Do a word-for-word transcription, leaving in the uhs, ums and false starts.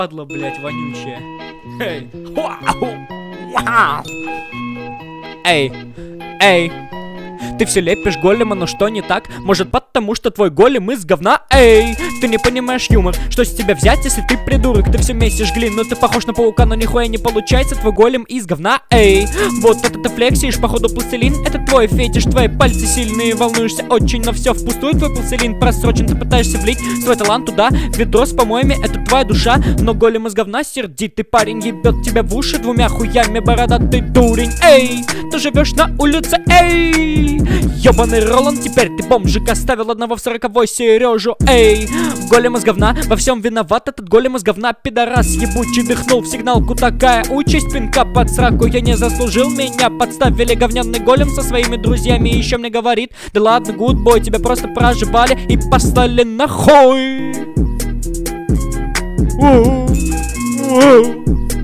Падла, блять, вонючая. Эй. Эй. Эй. Ты все лепишь голема, но что не так? Может потому, что твой голем из говна? Эй, ты не понимаешь юмор. Что с тебя взять, если ты придурок? Ты все месишь глину, ты похож на паука, но нихуя не получается. Твой голем из говна, эй. Вот это ты флексишь, походу пластилин. Это твой фетиш, твои пальцы сильные. Волнуешься очень, но все впустую. Твой пластилин просрочен, ты пытаешься влить свой талант туда. Ведро с помоями, это твоя душа. Но голем из говна сердитый парень ебет тебя в уши двумя хуями, бородатый дурень. Эй, ты живешь на улице, эй. Ёбаный Роланд, теперь ты бомжик оставил одного в сороковой Сережу, эй. Голем из говна, во всем виноват этот голем из говна. Пидорас ебучий дыхнул в сигналку, такая участь, пинка под сраку. Я не заслужил, меня подставили. Говняный голем со своими друзьями еще мне говорит: да ладно, гудбой, тебя просто проживали и послали нахуй.